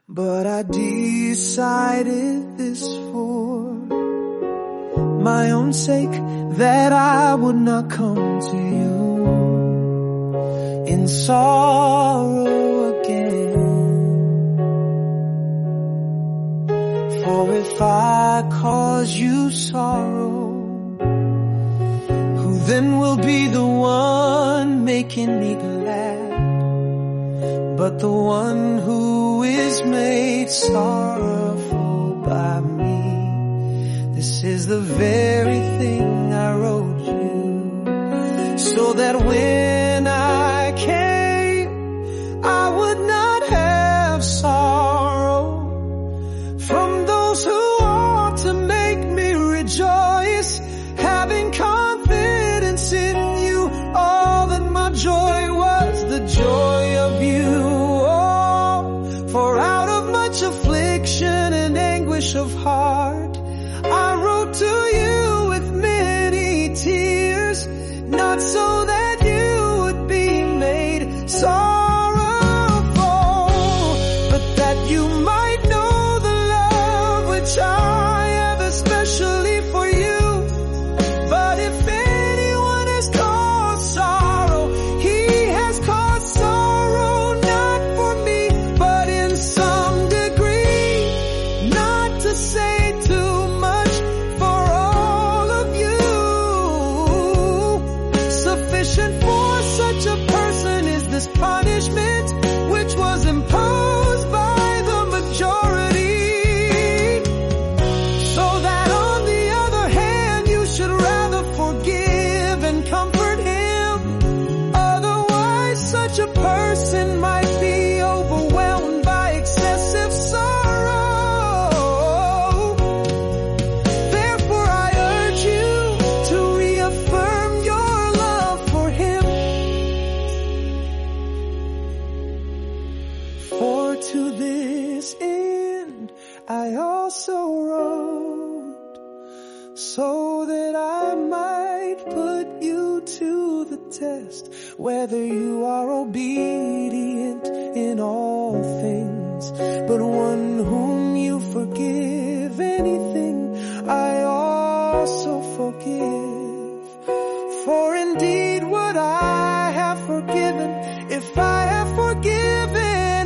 But I decided this for my own sake, that I would not come to you in sorrow again. For if I cause you sorrow, who then will be the one making me glad but the one who is made sorrowful by me? This is the very thing I wrote you, so that when I came, I would not have sorrow from those who ought to make me rejoice, having confidence in you. All that my joy was the joy of you. Oh, for out of much affliction and anguish of heart, I wrote to you with many tears, not so that you would be made sorrowful, but that you might know the love which I have especially for you. But if anyone has caused sorrow, he has caused sorrow not for me, but in some degree, not to say too much, for all of you. Sufficient for such a person is this punishment which was imposed by the majority, so that on the other hand you should rather forgive and comfort him. Otherwise such a person might be overwhelmed by excessive sorrow. Therefore I urge you to reaffirm your love for him. For to this end I also wrote, so that I might put you to the test, whether you are obedient in all things. But one whom you forgive anything, I also forgive. For indeed would I have forgiven if I have forgiven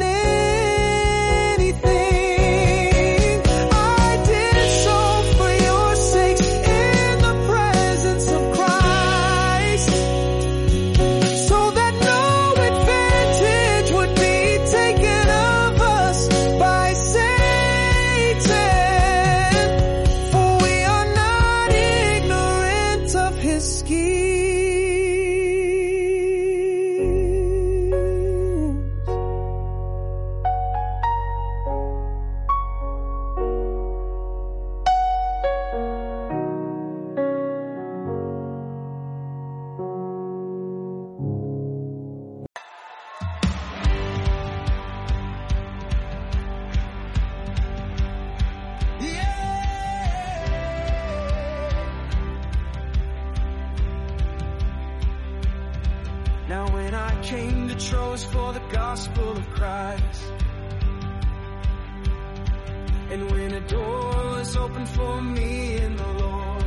anything. I did so for your sakes in the presence of Christ, so that no advantage would be taken of us by Satan. For we are not ignorant of his schemes. Now when I came to Troas for the gospel of Christ, and when a door was opened for me in the Lord,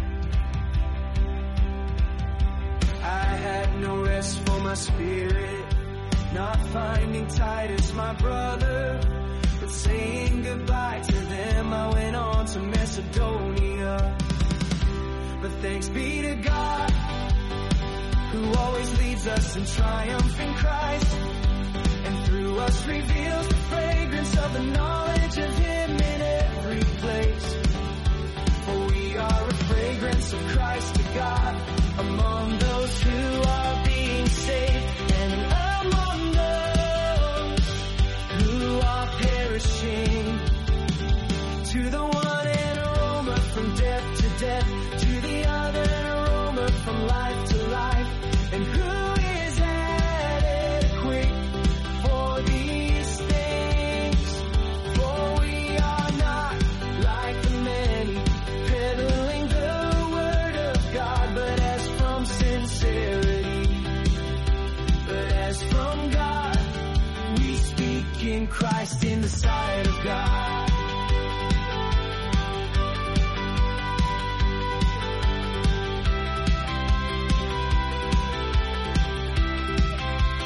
I had no rest for my spirit, not finding Titus my brother, but saying goodbye to them, I went on to Macedonia. But thanks be to God, who always leads us in triumph in Christ, and through us reveals the fragrance of the knowledge of him in every place. For we are a fragrance of Christ to God among those who are being saved, and among those who are perishing. To the one an aroma from death to death, to the other an aroma from life to life. And who is adequate for these things? For we are not like the many peddling the word of God, but Christ in the sight of God.